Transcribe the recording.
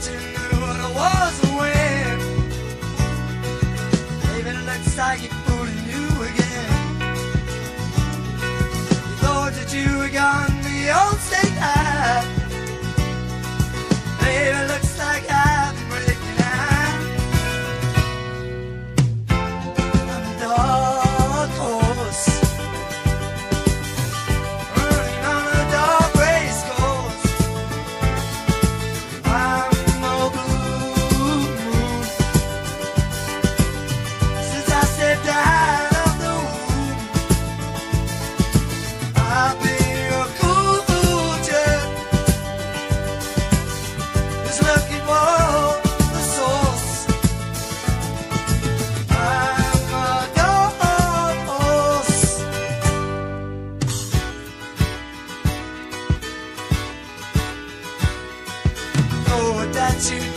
thought you knew what it was to win. Baby, it looks like you're fooling you again. You thought that you were gone the old state high. Baby, it looks like I've been breaking out. I'm a dark horse, running on a dark race course. I'm no blue moon. Since I stepped out of the womb, I've been a culture who's looking for the source. I'm a dark horse. Know that you